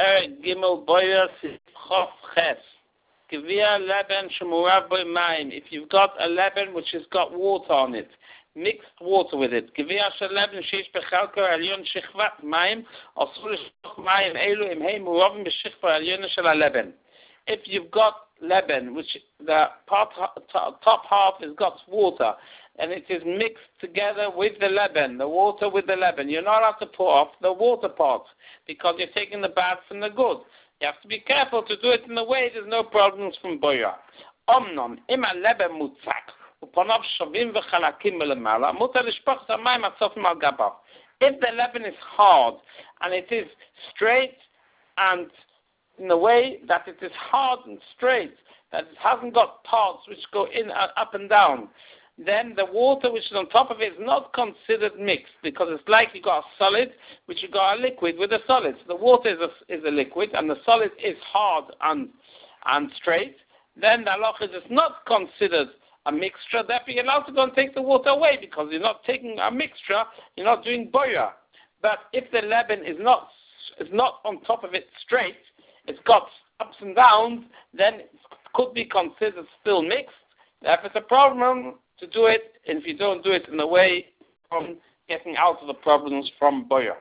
Gimel Boyer Chof Ches. Gevia Leben Shemurav Boy Maim. If you've got a leban which has got water on it, mixed water with it. Gevia Shel Leben Sheish Bechalko Elyon Shechvat Maim Asur Shech Maim Elu Im Hei Muravim B'Shechva Elyon Shel HaLeben. If you've got leban, which the top half has got water, and it is mixed together with the leban, the water with the leban, you're not allowed to pour off the water part because you're taking the bad from the good. You have to be careful to do it in a way there's no problems from boya. Omnom, ima leban mutzak, upanov shavim v'chalakim melamala, mutar lishpach zamayim atzofim al gabav. If the leban is hard and it is straight and in a way that it is hard and straight, that it hasn't got parts which go in up and down, then the water which is on top of it is not considered mixed because it's like you got a solid which you got a liquid with a solid. So the water is a liquid and the solid is hard and straight. Then the halacha is not considered a mixture. Therefore, you're allowed to go and take the water away because you're not taking a mixture. You're not doing boya. But if the leban is not on top of it straight, it's got ups and downs, then it could be considered still mixed. Therefore, it's a problem to do it, and if you don't do it in a way from getting out of the problems from boya.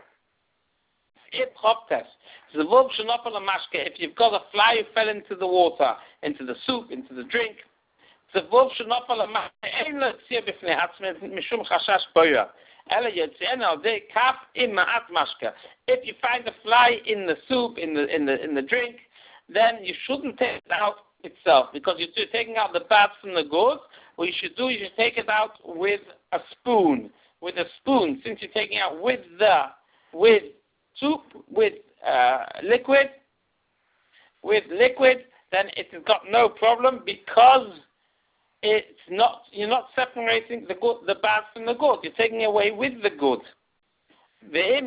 If you've got a fly who fell into the water, into the soup, into the drink, if you find a fly in the soup, in the drink, then you shouldn't take it out itself because you're taking out the bad from the good. What you should do is you take it out with a spoon. With a spoon, since you're taking out with soup, with liquid, then it has got no problem because you're not separating the good, the bad from the good. You're taking away with the good. If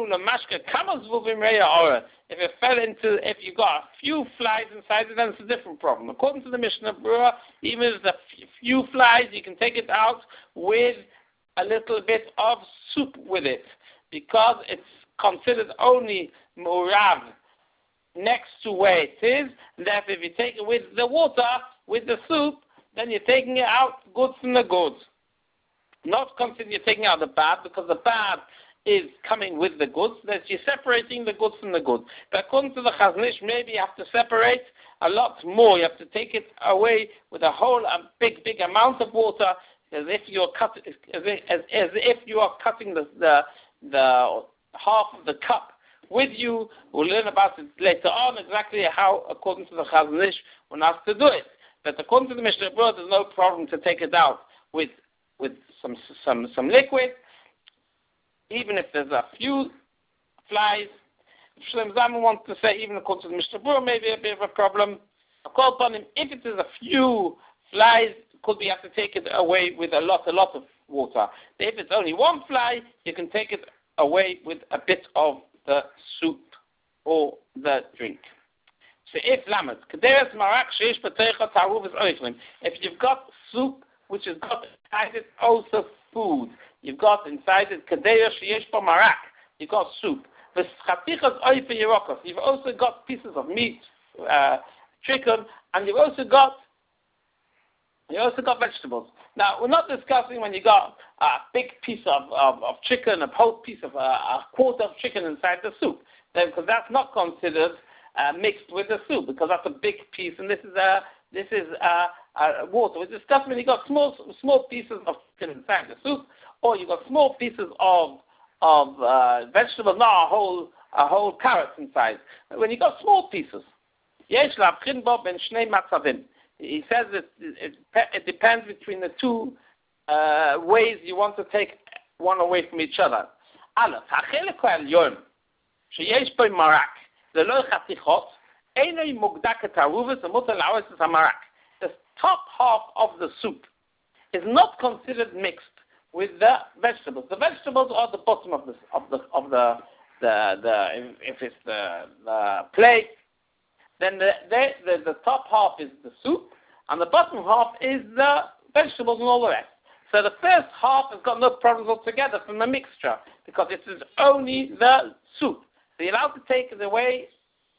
you got a few flies inside it, then it's a different problem. According to the Mishnah Berurah, even if there's a few flies, you can take it out with a little bit of soup with it, because it's considered only murav next to where it is. Therefore, if you take it with the water, with the soup, then you're taking it out good from the good. Not consider you're taking out the bad, because the bad is coming with the goods, that you're separating the good from the good. But according to the Chazon Ish, maybe you have to separate a lot more. You have to take it away with a big amount of water, as if you are cutting the half of the cup with you. We'll learn about it later on exactly how, according to the Chazon Ish, one has to do it. But according to the Mishnah Berurah, there's no problem to take it out with some liquid. Even if there's a few flies, Shlem Zalman wants to say, even according to the Mishnah Berurah, maybe a bit of a problem. According to him, if it is a few flies, could be you have to take it away with a lot of water. But if it's only one fly, you can take it away with a bit of the soup or the drink. So if lamed, kederes marak sheish b'teicha taruv is oichlim. If you've got soup which has got inside it also food, you've got inside it kederes sheish b'marak. You've got soup. V'schatichas oif yerokos. You've also got pieces of meat, chicken, and you've also got vegetables. Now, we're not discussing when you got a big piece of chicken, a whole piece of a quarter of chicken inside the soup, because that's not considered mixed with the soup, because that's a big piece, and this is water. We're discussing when you got small pieces of chicken inside the soup, or you got small pieces of vegetables, not a whole carrot inside. When you got small pieces, yesh l'avchin bo ben shnei matzavim. He says that it depends between the two ways you want to take one away from each other. Aleph, ha'chelek ha'elyon sheyesh bo marak v'lo chatichot eino mugdak et'aruvas v'mutar la'aros es hamarak. The top half of the soup is not considered mixed with the vegetables. The vegetables are the bottom of the if it's the plate. Then the top half is the soup, and the bottom half is the vegetables and all the rest. So the first half has got no problems altogether from the mixture, because it is only the soup. So you're allowed to take it away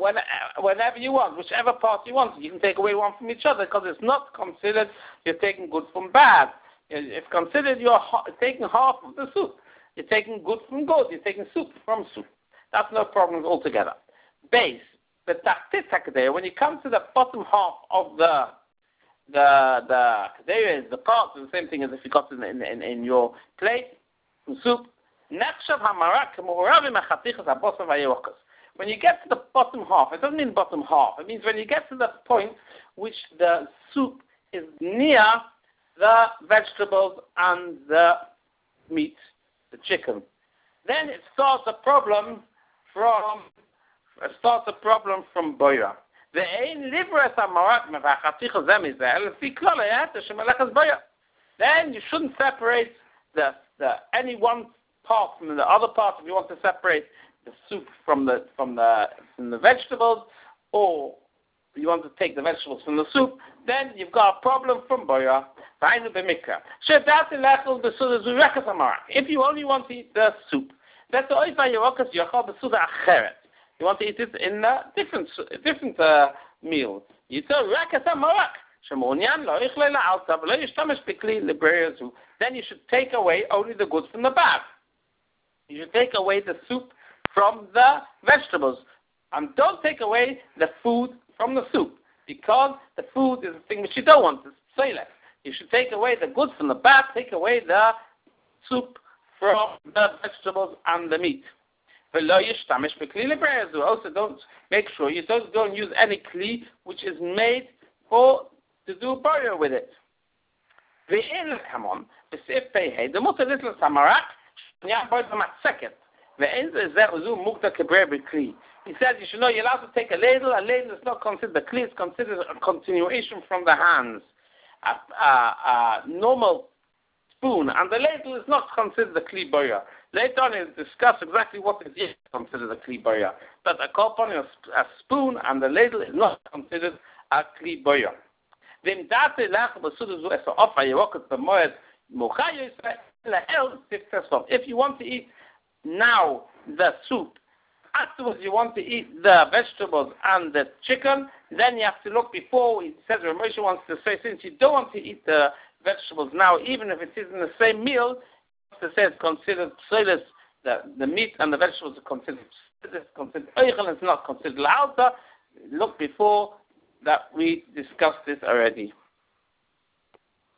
whenever you want, whichever part you want. You can take away one from each other because it's not considered you're taking good from bad. It's considered you're taking half of the soup. You're taking good from good. You're taking soup from soup. That's no problem altogether. Base, the taktit, when you come to the bottom half of the there is the part, the same thing as if you got in your plate, from soup. When you get to the bottom half, it doesn't mean bottom half. It means when you get to the point which the soup is near the vegetables and the meat, the chicken, then it starts a problem from boira. Then you shouldn't separate the any one part from the other part. If you want to separate the soup from the vegetables, or you want to take the vegetables from the soup, then you've got a problem from boya. If you only want to eat the soup, you want to eat it in a different meal. You tell then you should take away only the good from the bad. You should take away the soup from the vegetables, and don't take away the food from the soup, because the food is the thing which you don't want. It's soyless. You should take away the good from the bad, take away the soup from the vegetables and the meat. Also, don't make sure you don't use any kli which is made to do burial with it. Come on, the mutter little samarak, second. He says you should know you're allowed to take a ladle. A ladle is not considered the kli; it's considered a continuation from the hands. A normal spoon and the ladle is not considered the kli boya. Later on, we'll discuss exactly what is considered a kli boya. But a spoon and the ladle is not considered a kli boya. If you want to eat now the soup, afterwards you want to eat the vegetables and the chicken, then you have to look before. It says Ramesh wants to say, since you don't want to eat the vegetables now, even if it is in the same meal, it says considered soilus, the meat and the vegetables are considered oichel, it's not considered lauta. Look before that we discussed this already.